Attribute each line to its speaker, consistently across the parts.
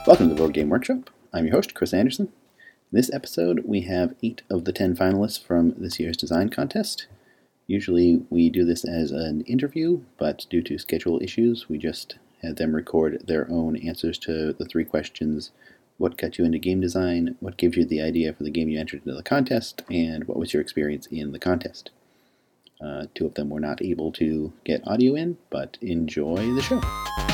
Speaker 1: Welcome to the Board Game Workshop. I'm your host, Chris Anderson. In this episode, we have 8 of the 10 finalists from this year's design contest. Usually we do this as an interview, but due to schedule issues, we just had them record their own answers to the 3 questions: what got you into game design, what gives you the idea for the game you entered into the contest, and what was your experience in the contest. 2 of them were not able to get audio in, but enjoy the show.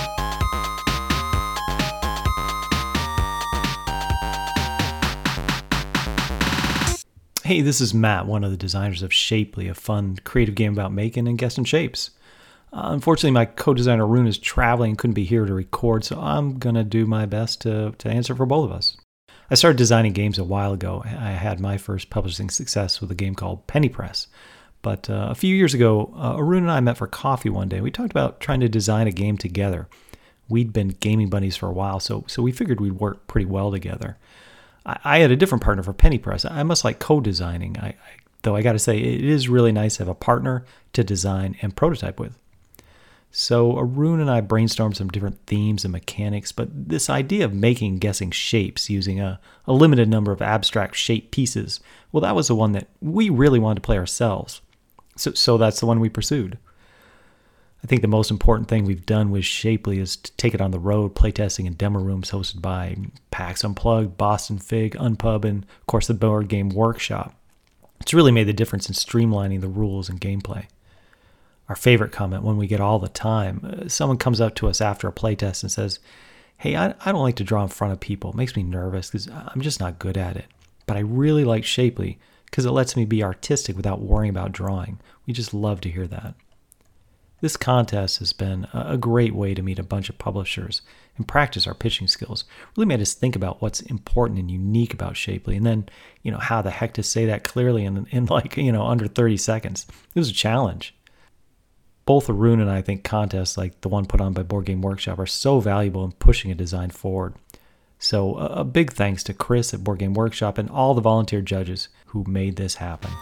Speaker 2: Hey, this is Matt, one of the designers of Shapely, a fun, creative game about making and guessing shapes. Unfortunately, my co-designer Arun is traveling and couldn't be here to record, so I'm going to do my best to answer for both of us. I started designing games a while ago. I had my first publishing success with a game called Penny Press. But a few years ago, Arun and I met for coffee one day. We talked about trying to design a game together. We'd been gaming buddies for a while, so we figured we'd work pretty well together. I had a different partner for Penny Press. I must like co-designing, though I got to say it is really nice to have a partner to design and prototype with. So Arun and I brainstormed some different themes and mechanics, but this idea of making and guessing shapes using a limited number of abstract shape pieces, well, that was the one that we really wanted to play ourselves. So that's the one we pursued. I think the most important thing we've done with Shapely is to take it on the road, playtesting in demo rooms hosted by PAX Unplugged, Boston Fig, Unpub, and of course the Board Game Workshop. It's really made the difference in streamlining the rules and gameplay. Our favorite comment, one we get all the time, someone comes up to us after a playtest and says, "Hey, I don't like to draw in front of people. It makes me nervous because I'm just not good at it. But I really like Shapely because it lets me be artistic without worrying about drawing." We just love to hear that. This contest has been a great way to meet a bunch of publishers and practice our pitching skills. Really made us think about what's important and unique about Shapely, and then, how the heck to say that clearly in under 30 seconds. It was a challenge. Both Arun and I think contests like the one put on by Board Game Workshop are so valuable in pushing a design forward. So a big thanks to Chris at Board Game Workshop and all the volunteer judges who made this happen.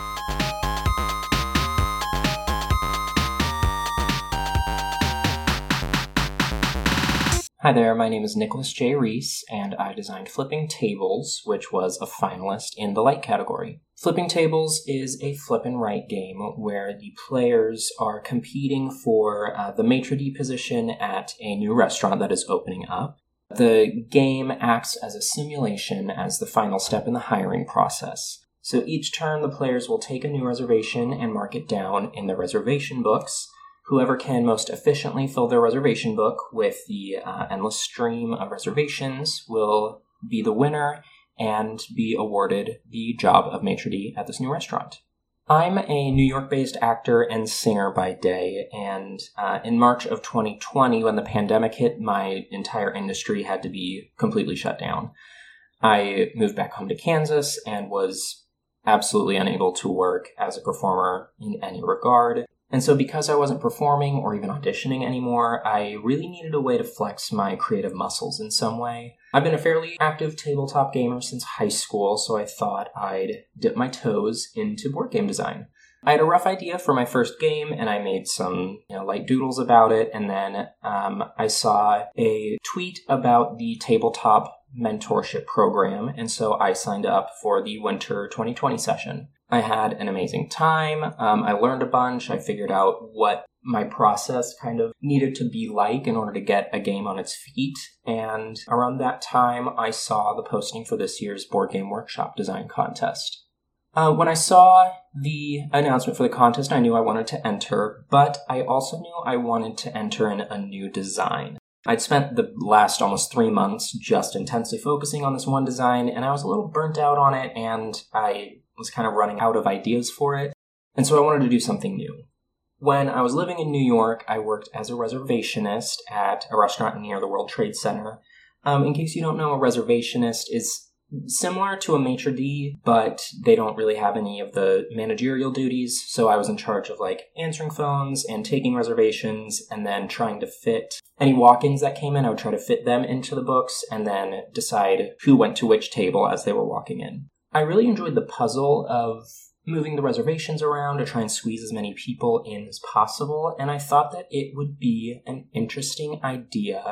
Speaker 3: Hi there, my name is Nicholas J. Reese, and I designed Flipping Tables, which was a finalist in the light category. Flipping Tables is a flip and write game where the players are competing for the maitre d' position at a new restaurant that is opening up. The game acts as a simulation as the final step in the hiring process. So each turn, the players will take a new reservation and mark it down in the reservation books. Whoever can most efficiently fill their reservation book with the endless stream of reservations will be the winner and be awarded the job of maitre d' at this new restaurant. I'm a New York-based actor and singer by day, and in March of 2020, when the pandemic hit, my entire industry had to be completely shut down. I moved back home to Kansas and was absolutely unable to work as a performer in any regard. And so because I wasn't performing or even auditioning anymore, I really needed a way to flex my creative muscles in some way. I've been a fairly active tabletop gamer since high school, so I thought I'd dip my toes into board game design. I had a rough idea for my first game, and I made some light doodles about it, and then I saw a tweet about the tabletop mentorship program, and so I signed up for the winter 2020 session. I had an amazing time. I learned a bunch. I figured out what my process kind of needed to be like in order to get a game on its feet. And around that time, I saw the posting for this year's Board Game Workshop design contest. When I saw the announcement for the contest, I knew I wanted to enter, but I also knew I wanted to enter in a new design. I'd spent the last almost 3 months just intensely focusing on this one design, and I was a little burnt out on it, and I was kind of running out of ideas for it, and so I wanted to do something new. When I was living in New York, I worked as a reservationist at a restaurant near the World Trade Center. In case you don't know, a reservationist is similar to a maitre d', but they don't really have any of the managerial duties, so I was in charge of answering phones and taking reservations, and then trying to fit any walk-ins that came in. I would try to fit them into the books, and then decide who went to which table as they were walking in. I really enjoyed the puzzle of moving the reservations around to try and squeeze as many people in as possible, and I thought that it would be an interesting idea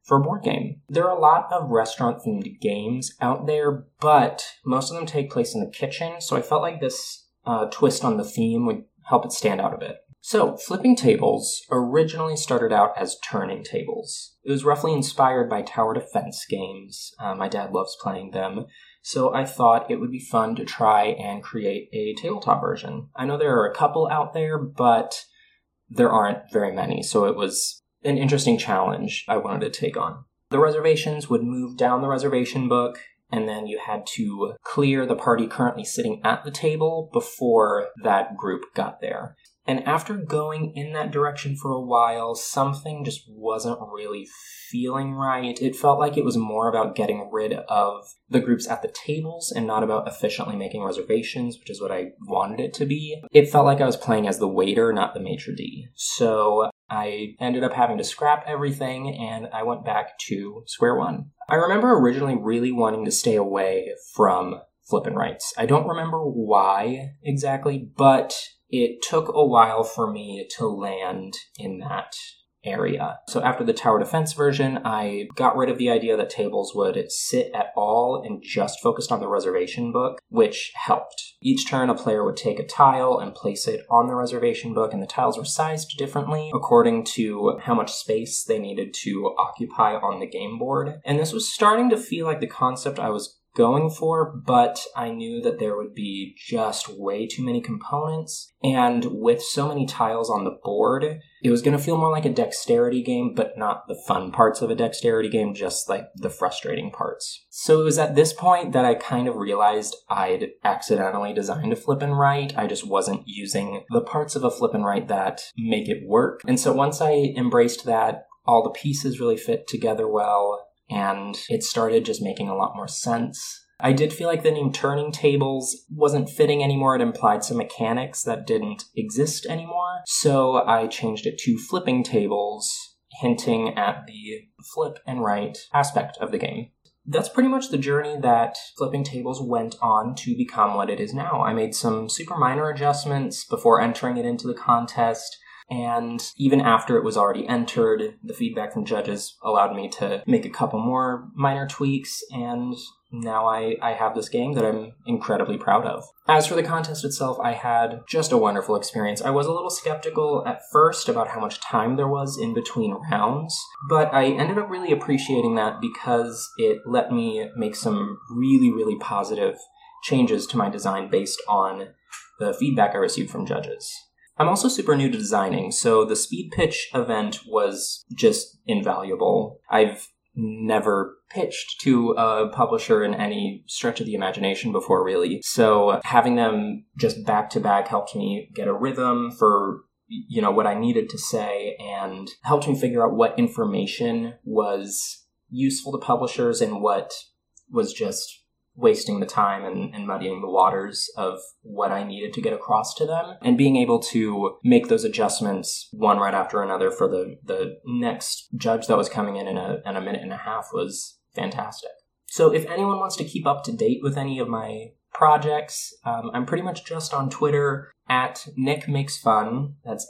Speaker 3: for a board game. There are a lot of restaurant-themed games out there, but most of them take place in the kitchen, so I felt like this twist on the theme would help it stand out a bit. So, Flipping Tables originally started out as turning tables. It was roughly inspired by tower defense games. My dad loves playing them, so I thought it would be fun to try and create a tabletop version. I know there are a couple out there, but there aren't very many, so it was an interesting challenge I wanted to take on. The reservations would move down the reservation book, and then you had to clear the party currently sitting at the table before that group got there. And after going in that direction for a while, something just wasn't really feeling right. It felt like it was more about getting rid of the groups at the tables and not about efficiently making reservations, which is what I wanted it to be. It felt like I was playing as the waiter, not the maitre d'. So I ended up having to scrap everything, and I went back to square one. I remember originally really wanting to stay away from Flippin' Rights. I don't remember why exactly, but it took a while for me to land in that area. So after the tower defense version, I got rid of the idea that tables would sit at all and just focused on the reservation book, which helped. Each turn, a player would take a tile and place it on the reservation book, and the tiles were sized differently according to how much space they needed to occupy on the game board. And this was starting to feel like the concept I was going for, but I knew that there would be just way too many components, and with so many tiles on the board, it was going to feel more like a dexterity game, but not the fun parts of a dexterity game, just like the frustrating parts. So it was at this point that I kind of realized I'd accidentally designed a Flippin' Right. I just wasn't using the parts of a Flippin' Right that make it work. And so once I embraced that, all the pieces really fit together well, and it started just making a lot more sense. I did feel like the name Turning Tables wasn't fitting anymore. It implied some mechanics that didn't exist anymore. So I changed it to Flipping Tables, hinting at the flip and right aspect of the game. That's pretty much the journey that Flipping Tables went on to become what it is now. I made some super minor adjustments before entering it into the contest. And even after it was already entered, the feedback from judges allowed me to make a couple more minor tweaks, and now I have this game that I'm incredibly proud of. As for the contest itself, I had just a wonderful experience. I was a little skeptical at first about how much time there was in between rounds, but I ended up really appreciating that because it let me make some really, really positive changes to my design based on the feedback I received from judges. I'm also super new to designing, so the speed pitch event was just invaluable. I've never pitched to a publisher in any stretch of the imagination before, really. So having them just back to back helped me get a rhythm for, what I needed to say, and helped me figure out what information was useful to publishers and what was just wasting the time and muddying the waters of what I needed to get across to them. And being able to make those adjustments one right after another for the next judge that was coming in a minute and a half was fantastic. So if anyone wants to keep up to date with any of my projects, I'm pretty much just on Twitter at Nick Makes Fun. That's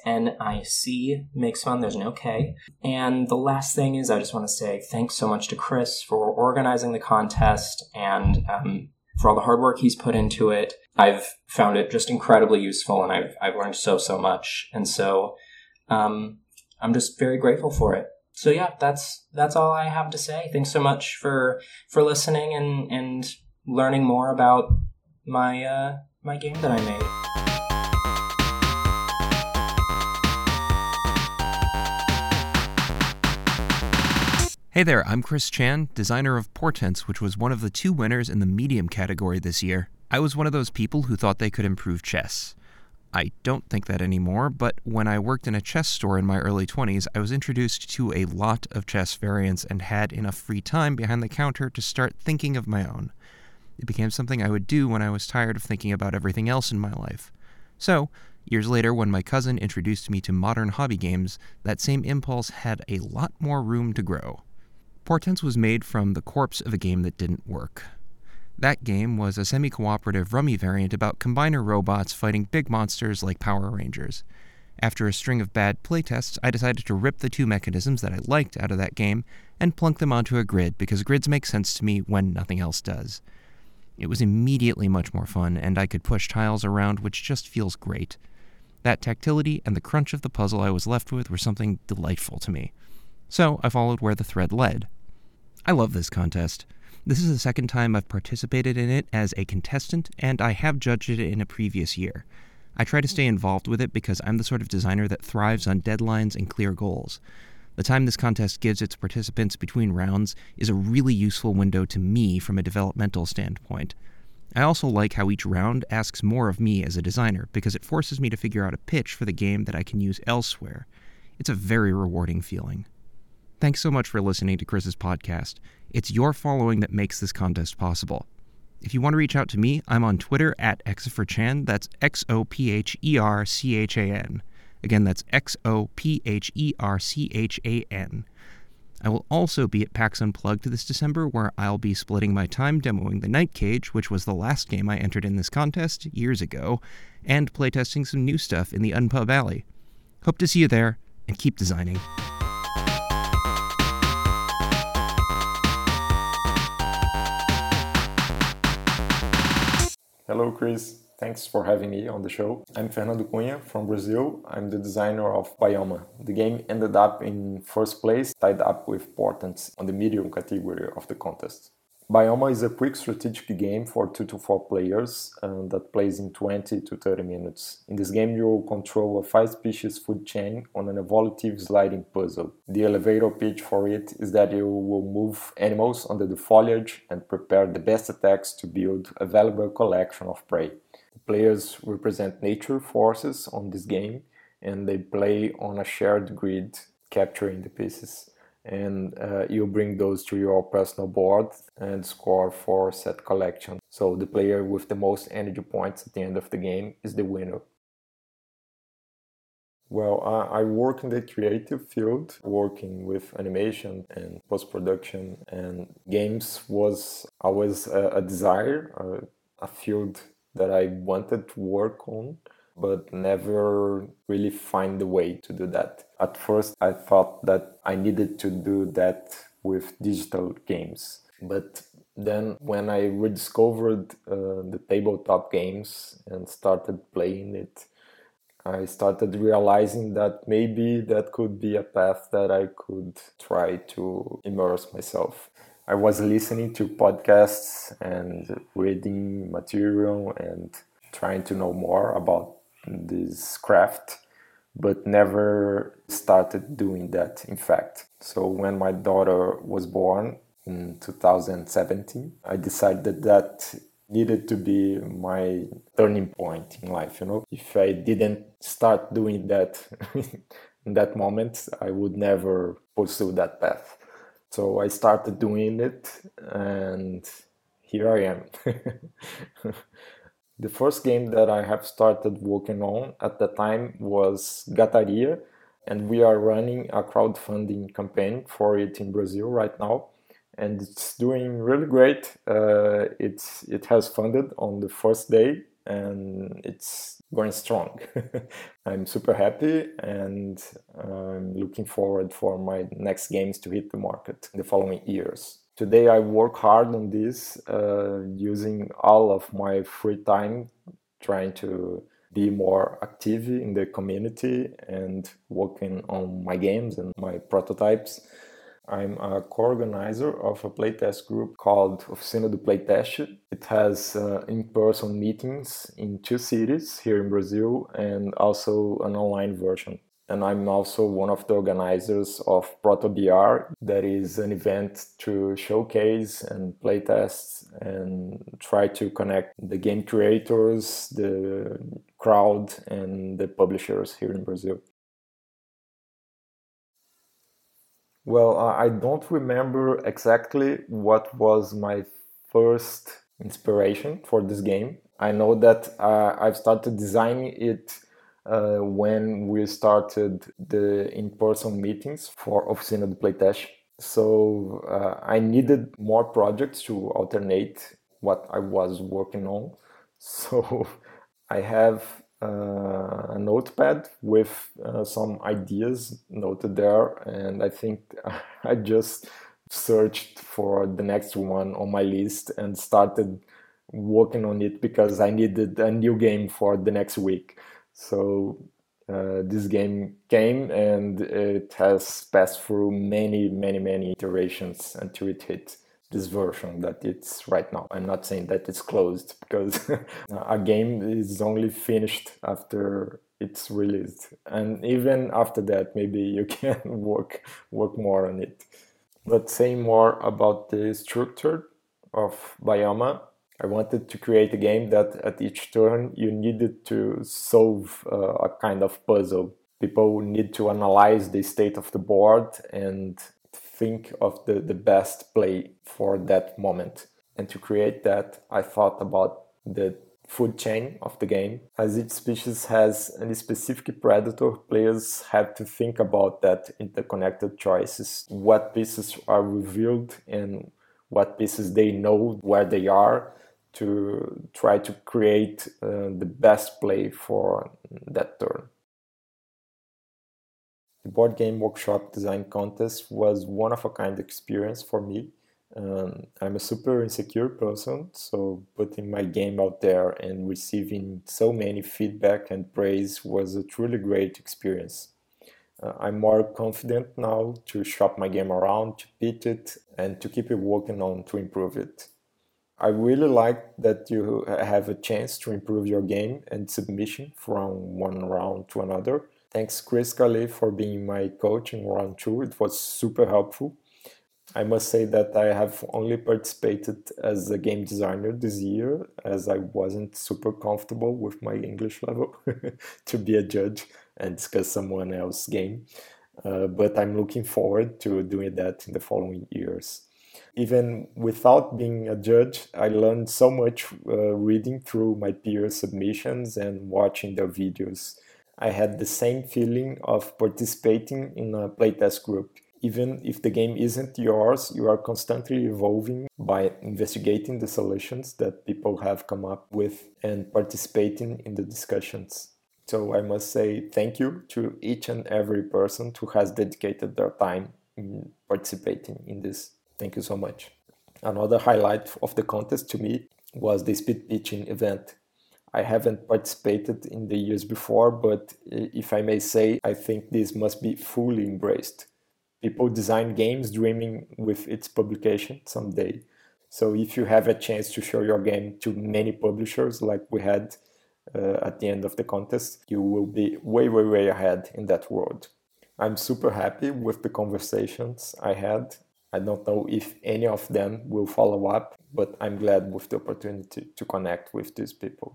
Speaker 3: N-I-C Makes Fun. There's no K. And the last thing is I just want to say thanks so much to Chris for organizing the contest and for all the hard work he's put into it. I've found it just incredibly useful, and I've learned so much. And so I'm just very grateful for it. So yeah, that's all I have to say. Thanks so much for listening and learning more about my my game that I made.
Speaker 4: Hey there, I'm Chris Chan, designer of Portents, which was one of the 2 winners in the medium category this year. I was one of those people who thought they could improve chess. I don't think that anymore, but when I worked in a chess store in my early 20s, I was introduced to a lot of chess variants and had enough free time behind the counter to start thinking of my own. It became something I would do when I was tired of thinking about everything else in my life. So, years later, when my cousin introduced me to modern hobby games, that same impulse had a lot more room to grow. Portents was made from the corpse of a game that didn't work. That game was a semi-cooperative rummy variant about combiner robots fighting big monsters like Power Rangers. After a string of bad playtests, I decided to rip the two mechanisms that I liked out of that game and plunk them onto a grid because grids make sense to me when nothing else does. It was immediately much more fun, and I could push tiles around, which just feels great. That tactility and the crunch of the puzzle I was left with were something delightful to me. So I followed where the thread led. I love this contest. This is the second time I've participated in it as a contestant, and I have judged it in a previous year. I try to stay involved with it because I'm the sort of designer that thrives on deadlines and clear goals. The time this contest gives its participants between rounds is a really useful window to me from a developmental standpoint. I also like how each round asks more of me as a designer because it forces me to figure out a pitch for the game that I can use elsewhere. It's a very rewarding feeling. Thanks so much for listening to Chris's podcast. It's your following that makes this contest possible. If you want to reach out to me, I'm on Twitter at Xopherchan. That's Xopherchan. Again, that's Xopherchan. I will also be at PAX Unplugged this December, where I'll be splitting my time demoing the Night Cage, which was the last game I entered in this contest years ago, and playtesting some new stuff in the Unpub Alley. Hope to see you there, and keep designing.
Speaker 5: Hello, Chris. Thanks for having me on the show. I'm Fernando Cunha from Brazil. I'm the designer of Bioma. The game ended up in first place, tied up with Portents on the medium category of the contest. Bioma is a quick strategic game for 2 to 4 players that plays in 20 to 30 minutes. In this game, you will control a 5-species food chain on an evolutive sliding puzzle. The elevator pitch for it is that you will move animals under the foliage and prepare the best attacks to build a valuable collection of prey. The players represent nature forces on this game, and they play on a shared grid, capturing the pieces. And you bring those to your personal board and score for set collection. So the player with the most energy points at the end of the game is the winner. Well, I work in the creative field, working with animation and post-production, and games was always a desire, a field that I wanted to work on, but never really find the way to do that. At first, I thought that I needed to do that with digital games. But then when I rediscovered the tabletop games and started playing it, I started realizing that maybe that could be a path that I could try to immerse myself. I was listening to podcasts and reading material and trying to know more about this craft, but never started doing that, in fact. So when my daughter was born in 2017, I decided that needed to be my turning point in life, If I didn't start doing that in that moment, I would never pursue that path. So I started doing it, and here I am. The first game that I have started working on at the time was Gataria, and we are running a crowdfunding campaign for it in Brazil right now, and it's doing really great. It has funded on the first day, and it's going strong. I'm super happy, and I'm looking forward for my next games to hit the market in the following years. Today I work hard on this, using all of my free time, trying to be more active in the community and working on my games and my prototypes. I'm a co-organizer of a playtest group called Oficina do Playtest. It has in-person meetings in 2 cities here in Brazil and also an online version. And I'm also one of the organizers of ProtoBR, that is an event to showcase and playtests and try to connect the game creators, the crowd, and the publishers here in Brazil. Well, I don't remember exactly what was my first inspiration for this game. I know that I've started designing it when we started the in-person meetings for Oficina do Playtest. So I needed more projects to alternate what I was working on. So I have a notepad with some ideas noted there, and I think I just searched for the next one on my list and started working on it because I needed a new game for the next week. So this game came, and it has passed through many iterations until it hit this version that it's right now. I'm not saying that it's closed, because a game is only finished after it's released, and even after that maybe you can work more on it. But saying more about the structure of Bioma, I wanted to create a game that at each turn you needed to solve a kind of puzzle. People need to analyze the state of the board and think of the best play for that moment. And to create that, I thought about the food chain of the game. As each species has a specific predator, players have to think about that interconnected choices. What pieces are revealed and what pieces they know where they are, to try to create the best play for that turn. The Board Game Workshop Design Contest was one of a kind experience for me. I'm a super insecure person, so putting my game out there and receiving so many feedback and praise was a truly great experience. I'm more confident now to shop my game around, to pitch it, and to keep it working on to improve it. I really like that you have a chance to improve your game and submission from one round to another. Thanks, Chris Calais, for being my coach in round 2. It was super helpful. I must say that I have only participated as a game designer this year, as I wasn't super comfortable with my English level to be a judge and discuss someone else's game. But I'm looking forward to doing that in the following years. Even without being a judge, I learned so much reading through my peers' submissions and watching their videos. I had the same feeling of participating in a playtest group. Even if the game isn't yours, you are constantly evolving by investigating the solutions that people have come up with and participating in the discussions. So I must say thank you to each and every person who has dedicated their time in participating in this. Thank you so much. Another highlight of the contest to me was the speed pitching event. I haven't participated in the years before, but if I may say, I think this must be fully embraced. People design games dreaming with its publication someday. So if you have a chance to show your game to many publishers like we had at the end of the contest, you will be way ahead in that world. I'm super happy with the conversations I had. I don't know if any of them will follow up, but I'm glad with the opportunity to connect with these people.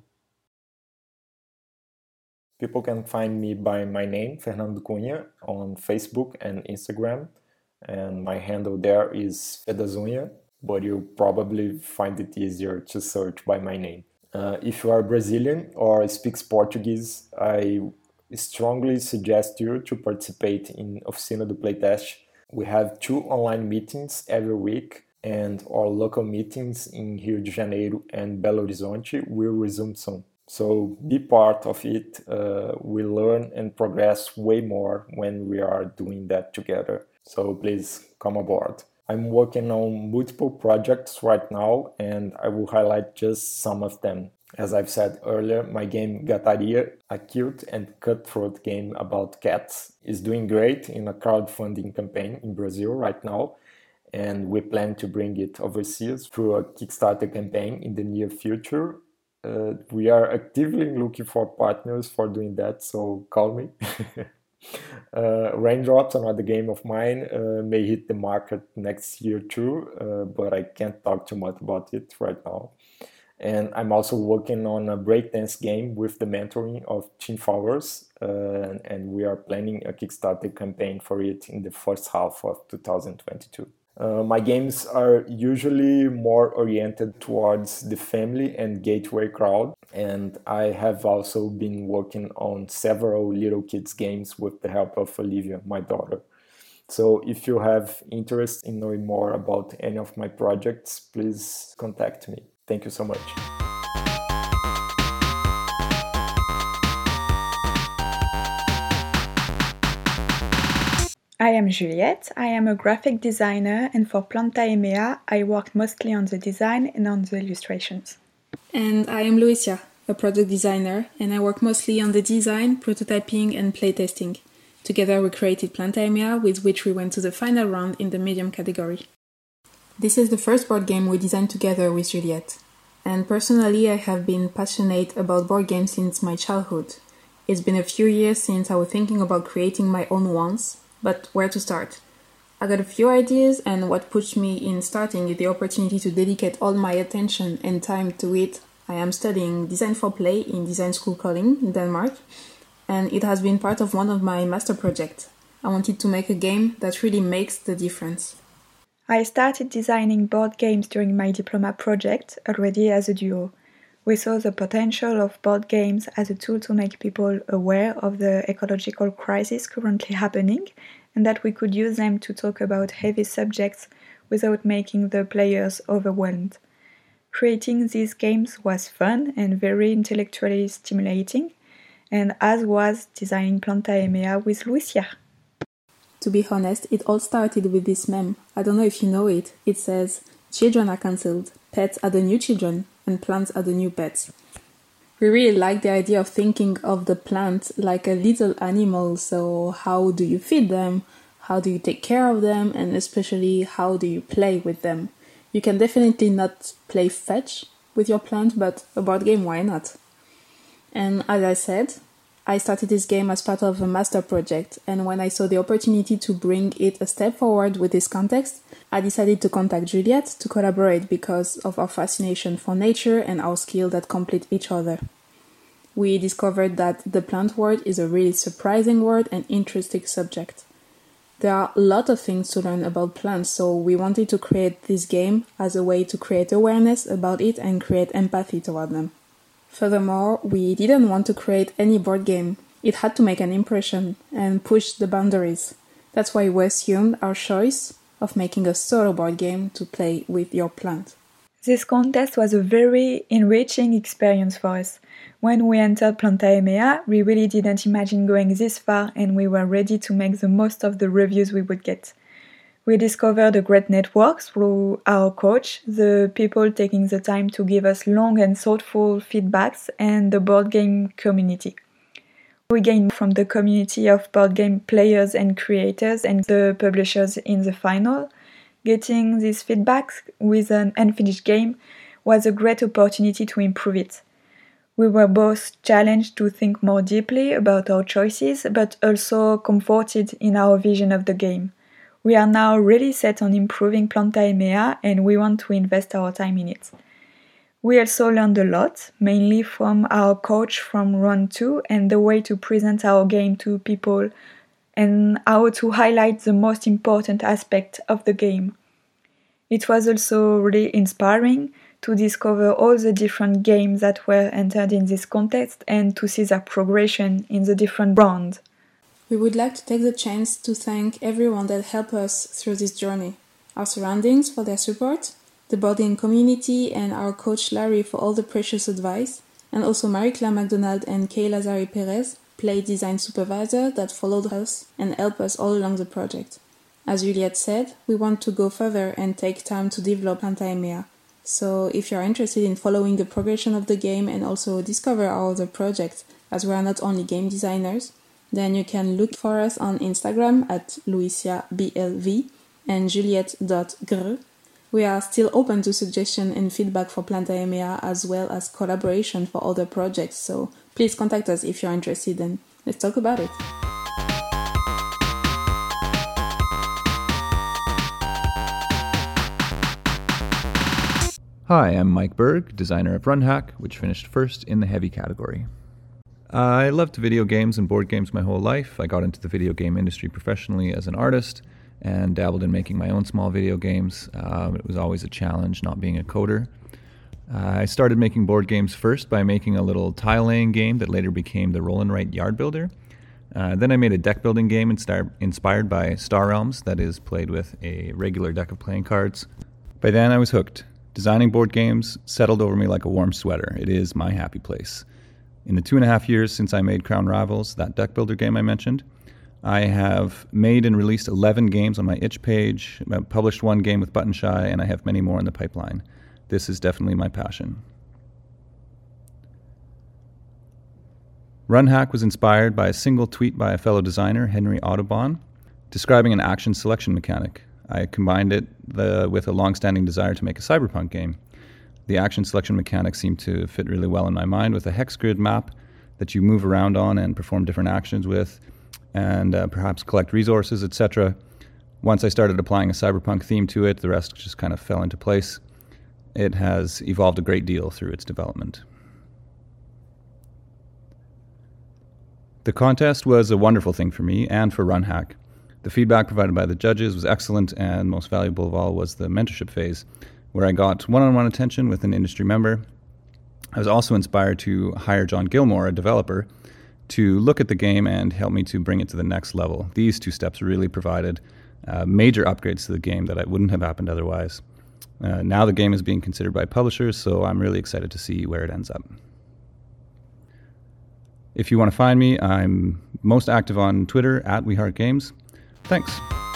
Speaker 5: People can find me by my name, Fernando Cunha, on Facebook and Instagram. And my handle there is Fedazunha, but you'll probably find it easier to search by my name. If you are Brazilian or speak Portuguese, I strongly suggest you to participate in Oficina do Playtest. We have 2 online meetings every week, and our local meetings in Rio de Janeiro and Belo Horizonte will resume soon. So be part of it. We learn and progress way more when we are doing that together. So please come aboard. I'm working on multiple projects right now, and I will highlight just some of them. As I've said earlier, my game Gataria, a cute and cutthroat game about cats, is doing great in a crowdfunding campaign in Brazil right now, and we plan to bring it overseas through a Kickstarter campaign in the near future. We are actively looking for partners for doing that, so call me. Raindrops, another game of mine, may hit the market next year too, but I can't talk too much about it right now. And I'm also working on a breakdance game with the mentoring of Team Flowers, and we are planning a Kickstarter campaign for it in the first half of 2022. My games are usually more oriented towards the family and gateway crowd, and I have also been working on several little kids games with the help of Olivia, my daughter. So if you have interest in knowing more about any of my projects, please contact me. Thank you so much.
Speaker 6: I am Juliette. I am a graphic designer, and for Planta EMEA, I work mostly on the design and on the illustrations.
Speaker 7: And I am Lucia, a product designer, and I work mostly on the design, prototyping, and playtesting. Together we created Planta EMEA, with which we went to the final round in the medium category. This is the first board game we designed together with Juliette. And personally, I have been passionate about board games since my childhood. It's been a few years since I was thinking about creating my own ones, but where to start? I got a few ideas, and what pushed me in starting is the opportunity to dedicate all my attention and time to it. I am studying Design for Play in Design School Kolding in Denmark, and it has been part of one of my master projects. I wanted to make a game that really makes the difference.
Speaker 6: I started designing board games during my diploma project, already as a duo. We saw the potential of board games as a tool to make people aware of the ecological crisis currently happening, and that we could use them to talk about heavy subjects without making the players overwhelmed. Creating these games was fun and very intellectually stimulating, and as was designing Planta EMEA with Lucia.
Speaker 7: To be honest, it all started with this meme. I don't know if you know it. It says, "Children are cancelled, pets are the new children, and plants are the new pets." We really like the idea of thinking of the plant like a little animal, so how do you feed them? How do you take care of them? And especially, how do you play with them? You can definitely not play fetch with your plant, but a board game, why not? And as I said, I started this game as part of a master project, and when I saw the opportunity to bring it a step forward with this context, I decided to contact Juliette to collaborate because of our fascination for nature and our skill that complete each other. We discovered that the plant world is a really surprising world and interesting subject. There are a lot of things to learn about plants, so we wanted to create this game as a way to create awareness about it and create empathy toward them. Furthermore, we didn't want to create any board game. It had to make an impression and push the boundaries. That's why we assumed our choice of making a solo board game to play with your plant.
Speaker 6: This contest was a very enriching experience for us. When we entered Planta EMEA, we really didn't imagine going this far, and we were ready to make the most of the reviews we would get. We discovered a great network through our coach, the people taking the time to give us long and thoughtful feedbacks, and the board game community. We gained from the community of board game players and creators and the publishers in the final. Getting these feedbacks with an unfinished game was a great opportunity to improve it. We were both challenged to think more deeply about our choices, but also comforted in our vision of the game. We are now really set on improving Planta EMEA, and we want to invest our time in it. We also learned a lot, mainly from our coach from round 2 and the way to present our game to people and how to highlight the most important aspect of the game. It was also really inspiring to discover all the different games that were entered in this contest and to see their progression in the different rounds.
Speaker 7: We would like to take the chance to thank everyone that helped us through this journey. Our surroundings for their support, the board game community, and our coach Larry for all the precious advice, and also Marie-Claire McDonald and Kay Lazari Perez, play design supervisor that followed us and helped us all along the project. As Juliette said, we want to go further and take time to develop Planta EMEA. So if you're interested in following the progression of the game and also discover our other projects, as we are not only game designers, then you can look for us on Instagram at LuiciaBLV and Juliette.gr. We are still open to suggestions and feedback for Planta EMEA as well as collaboration for other projects, so please contact us if you're interested and let's talk about it.
Speaker 8: Hi, I'm Mike Berg, designer of RunHack, which finished first in the heavy category. I loved video games and board games my whole life. I got into the video game industry professionally as an artist and dabbled in making my own small video games. It was always a challenge not being a coder. I started making board games first by making a little tile-laying game that later became the Roll and Write Yard Builder. Then I made a deck building game inspired by Star Realms that is played with a regular deck of playing cards. By then I was hooked. Designing board games settled over me like a warm sweater. It is my happy place. In the 2.5 years since I made Crown Rivals, that deck builder game I mentioned, I have made and released 11 games on my itch page, published one game with Button Shy, and I have many more in the pipeline. This is definitely my passion. RunHack was inspired by a single tweet by a fellow designer, Henry Audubon, describing an action selection mechanic. I combined it with a long-standing desire to make a cyberpunk game. The action selection mechanic seemed to fit really well in my mind, with a hex grid map that you move around on and perform different actions with, and perhaps collect resources, etc. Once I started applying a cyberpunk theme to it, the rest just kind of fell into place. It has evolved a great deal through its development. The contest was a wonderful thing for me and for RunHack. The feedback provided by the judges was excellent, and most valuable of all was the mentorship phase, where I got one-on-one attention with an industry member. I was also inspired to hire John Gilmore, a developer, to look at the game and help me to bring it to the next level. These two steps really provided major upgrades to the game that wouldn't have happened otherwise. Now the game is being considered by publishers, so I'm really excited to see where it ends up. If you want to find me, I'm most active on Twitter at WeHeartGames. Thanks.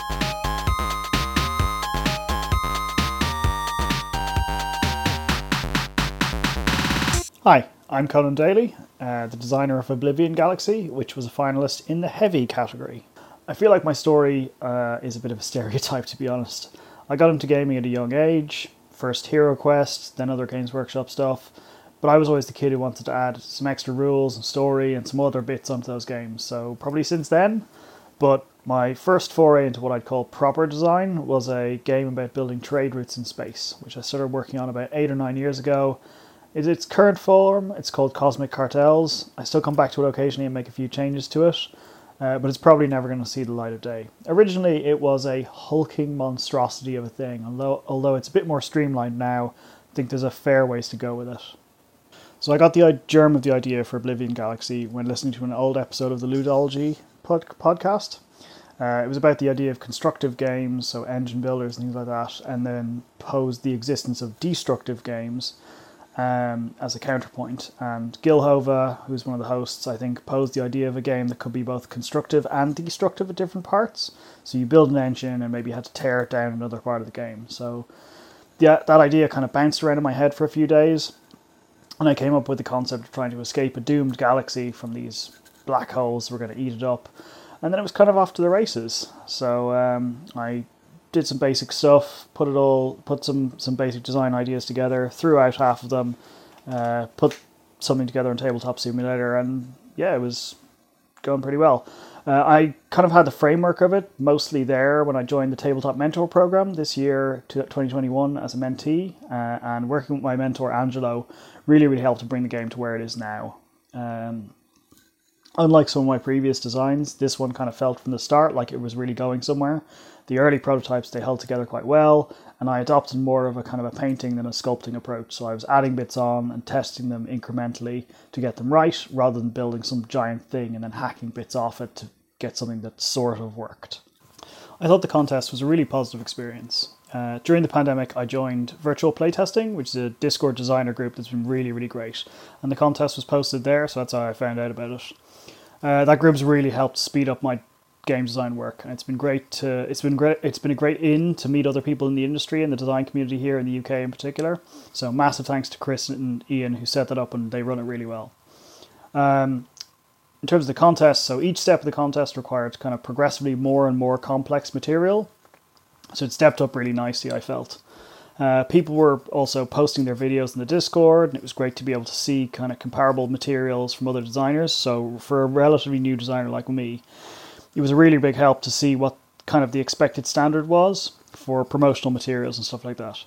Speaker 9: Hi, I'm Conan Daly, the designer of Oblivion Galaxy, which was a finalist in the heavy category. I feel like my story is a bit of a stereotype, to be honest. I got into gaming at a young age, first Hero Quest, then other Games Workshop stuff, but I was always the kid who wanted to add some extra rules and story and some other bits onto those games, so probably since then. But my first foray into what I'd call proper design was a game about building trade routes in space, which I started working on about 8 or 9 years ago. In its current form, it's called Cosmic Cartels. I still come back to it occasionally and make a few changes to it, but it's probably never going to see the light of day. Originally, it was a hulking monstrosity of a thing, although it's a bit more streamlined now. I think there's a fair ways to go with it. So I got the germ of the idea for Oblivion Galaxy when listening to an old episode of the Ludology podcast. It was about the idea of constructive games, so engine builders and things like that, and then posed the existence of destructive games as a counterpoint. And Gil Hova, who's one of the hosts, I think, posed the idea of a game that could be both constructive and destructive at different parts. So you build an engine and maybe you had to tear it down another part of the game. So yeah, that idea kind of bounced around in my head for a few days, and I came up with the concept of trying to escape a doomed galaxy from these black holes that were going to eat it up. And then it was kind of off to the races. So I did some basic stuff, put some basic design ideas together, threw out half of them, put something together in Tabletop Simulator, and yeah, it was going pretty well. I kind of had the framework of it mostly there when I joined the Tabletop Mentor program this year, 2021, as a mentee, and working with my mentor Angelo really helped to bring the game to where it is now. Unlike some of my previous designs, this one kind of felt from the start like it was really going somewhere. The early prototypes, they held together quite well, and I adopted more of a kind of a painting than a sculpting approach. So I was adding bits on and testing them incrementally to get them right, rather than building some giant thing and then hacking bits off it to get something that sort of worked. I thought the contest was a really positive experience. During the pandemic, I joined Virtual Playtesting, which is a Discord designer group that's been really great. And the contest was posted there, so that's how I found out about it. That group's really helped speed up my game design work, and it's been a great in to meet other people in the industry and the design community here in the UK in particular. So massive thanks to Chris and Ian who set that up, and they run it really well. In terms of the contest, so each step of the contest required kind of progressively more and more complex material. So it stepped up really nicely, I felt. People were also posting their videos in the Discord, and it was great to be able to see kind of comparable materials from other designers. So for a relatively new designer like me, it was a really big help to see what kind of the expected standard was for promotional materials and stuff like that.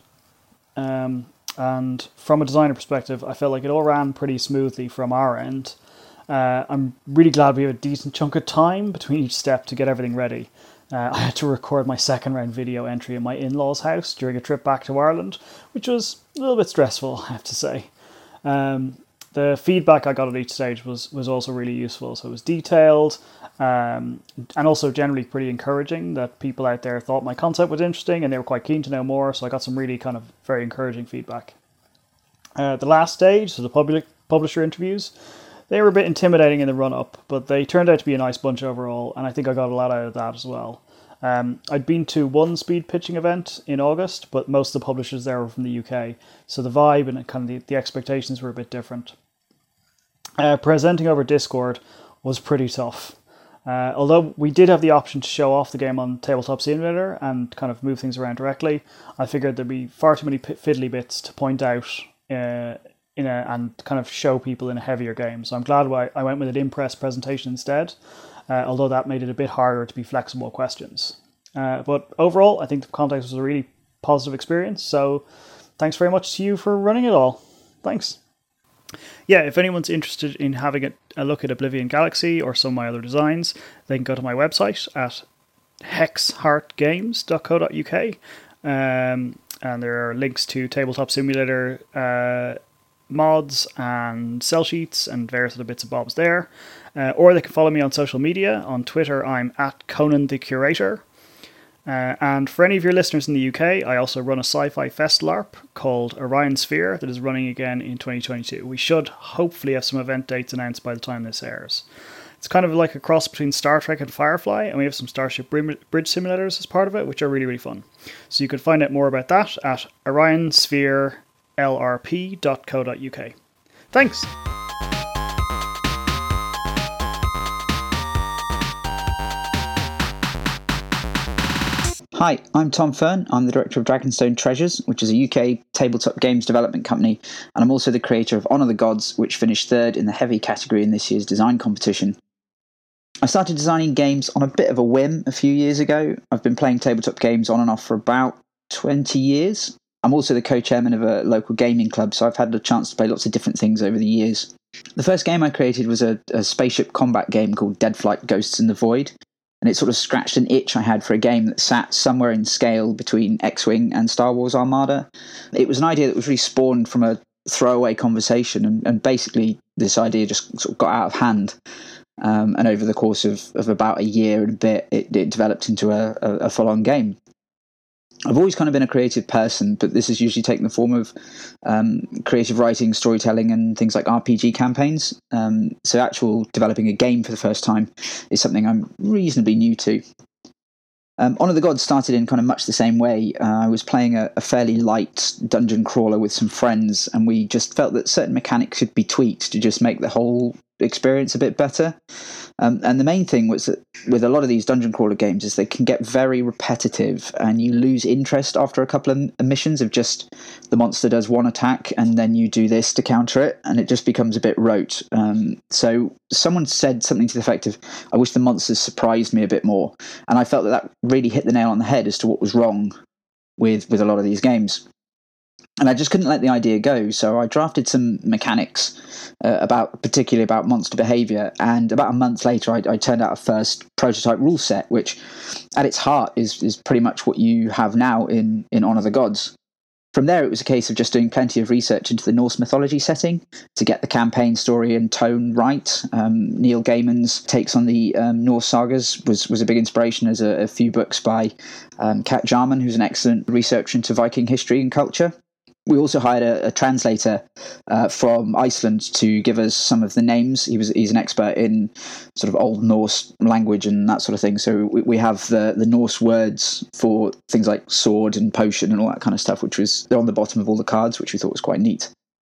Speaker 9: And from a designer perspective, I felt like it all ran pretty smoothly from our end. I'm really glad we have a decent chunk of time between each step to get everything ready. I had to record my second round video entry in my in-laws' house during a trip back to Ireland, which was a little bit stressful, I have to say. The feedback I got at each stage was also really useful. So it was detailed and also generally pretty encouraging that people out there thought my concept was interesting and they were quite keen to know more. So I got some really kind of very encouraging feedback. The last stage, so the publisher interviews, They were a bit intimidating in the run-up, but they turned out to be a nice bunch overall, and I think I got a lot out of that as well. I'd been to one speed pitching event in August, but most of the publishers there were from the UK, so the vibe and kind of the expectations were a bit different. Presenting over Discord was pretty tough. Although we did have the option to show off the game on Tabletop Simulator and kind of move things around directly, I figured there'd be far too many fiddly bits to point out and kind of show people in a heavier game. So I'm glad I went with an Impress presentation instead, although that made it a bit harder to be flexible with questions. But overall, I think the context was a really positive experience. So thanks very much to you for running it all. Thanks. Yeah, if anyone's interested in having a look at Oblivion Galaxy or some of my other designs, they can go to my website at hexheartgames.co.uk, and there are links to Tabletop Simulator mods and cell sheets and various other bits and bobs there. Or they can follow me on social media. On Twitter, I'm at Conan the Curator. And for any of your listeners in the UK, I also run a sci-fi fest LARP called Orion Sphere that is running again in 2022. We should hopefully have some event dates announced by the time this airs. It's kind of like a cross between Star Trek and Firefly, and we have some Starship Bridge simulators as part of it, which are really, really fun. So you can find out more about that at orionspherelrp.co.uk. Thanks!
Speaker 10: Hi, I'm Tom Fern. I'm the director of Dragonstone Treasures, which is a UK tabletop games development company, and I'm also the creator of Honor the Gods, which finished third in the heavy category in this year's design competition. I started designing games on a bit of a whim a few years ago. I've been playing tabletop games on and off for about 20 years. I'm also the co-chairman of a local gaming club, so I've had the chance to play lots of different things over the years. The first game I created was a spaceship combat game called Deadflight Ghosts in the Void. And it sort of scratched an itch I had for a game that sat somewhere in scale between X-Wing and Star Wars Armada. It was an idea that was really spawned from a throwaway conversation, and basically this idea just sort of got out of hand. And over the course of about a year and a bit, it developed into a full-on game. I've always kind of been a creative person, but this has usually taken the form of creative writing, storytelling, and things like RPG campaigns. So actual developing a game for the first time is something I'm reasonably new to. Honor the Gods started in kind of much the same way. I was playing a fairly light dungeon crawler with some friends, and we just felt that certain mechanics should be tweaked to just make the whole experience a bit better. And the main thing was that with a lot of these dungeon crawler games is they can get very repetitive, and you lose interest after a couple of missions of just the monster does one attack and then you do this to counter it, and it just becomes a bit rote. So someone said something to the effect of, I wish the monsters surprised me a bit more. And I felt that really hit the nail on the head as to what was wrong with a lot of these games. And I just couldn't let the idea go, so I drafted some mechanics particularly about monster behaviour, and about a month later I turned out a first prototype rule set, which at its heart is pretty much what you have now in Honor the Gods. From there, it was a case of just doing plenty of research into the Norse mythology setting to get the campaign story and tone right. Neil Gaiman's takes on the Norse sagas was a big inspiration, as a few books by Kat Jarman, who's an excellent researcher into Viking history and culture. We also hired a translator from Iceland to give us some of the names. He's an expert in sort of Old Norse language and that sort of thing. So we have the Norse words for things like sword and potion and all that kind of stuff, they're on the bottom of all the cards, which we thought was quite neat.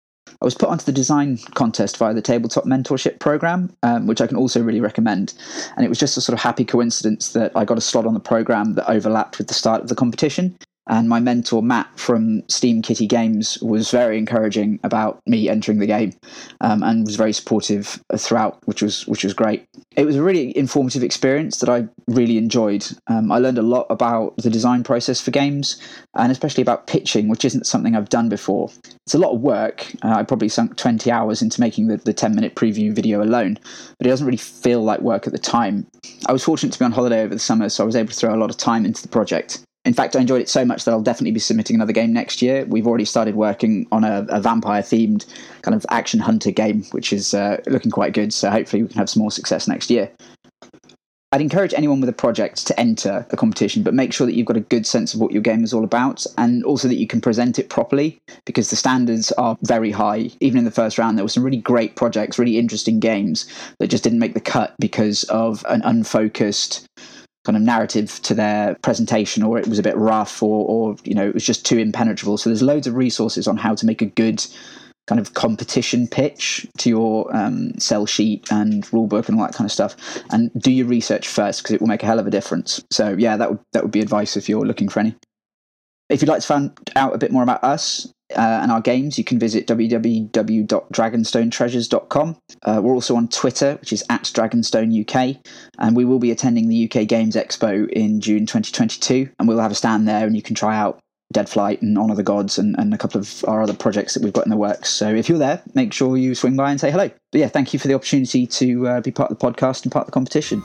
Speaker 10: I was put onto the design contest via the Tabletop Mentorship Program, which I can also really recommend. And it was just a sort of happy coincidence that I got a slot on the program that overlapped with the start of the competition. And my mentor, Matt, from Steam Kitty Games, was very encouraging about me entering the game, and was very supportive throughout, which was great. It was a really informative experience that I really enjoyed. I learned a lot about the design process for games, and especially about pitching, which isn't something I've done before. It's a lot of work. I probably sunk 20 hours into making the 10-minute preview video alone, but it doesn't really feel like work at the time. I was fortunate to be on holiday over the summer, so I was able to throw a lot of time into the project. In fact, I enjoyed it so much that I'll definitely be submitting another game next year. We've already started working on a vampire-themed kind of action hunter game, which is looking quite good, so hopefully we can have some more success next year. I'd encourage anyone with a project to enter the competition, but make sure that you've got a good sense of what your game is all about, and also that you can present it properly, because the standards are very high. Even in the first round, there were some really great projects, really interesting games that just didn't make the cut because of an unfocused kind of narrative to their presentation, or it was a bit rough, or it was just too impenetrable. So there's loads of resources on how to make a good kind of competition pitch to your sell sheet and rulebook and all that kind of stuff, and do your research first, because it will make a hell of a difference. So yeah, that would be advice if you're looking for any. If you'd like to find out a bit more about us and our games, you can visit www.dragonstonetreasures.com. We're also on Twitter, which is @DragonstoneUK, and we will be attending the UK Games Expo in June 2022, and we'll have a stand there, and you can try out Deadflight and Honor the Gods and a couple of our other projects that we've got in the works. So if you're there, make sure you swing by and say hello. But yeah, thank you for the opportunity to be part of the podcast and part of the competition.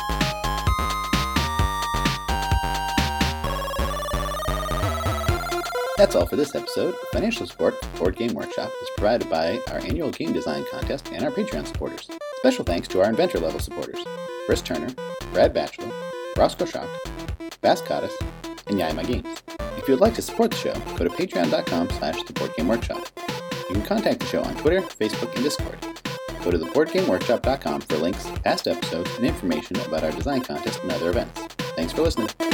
Speaker 1: That's all for this episode. Financial support for Board Game Workshop is provided by our annual game design contest and our Patreon supporters. Special thanks to our inventor level supporters, Chris Turner, Brad Batchelor, Roscoe Shock, Bas Cottis, and Yaima Games. If you would like to support the show, go to patreon.com/theboardgameworkshop. You can contact the show on Twitter, Facebook, and Discord. Go to theboardgameworkshop.com for links, past episodes, and information about our design contest and other events. Thanks for listening.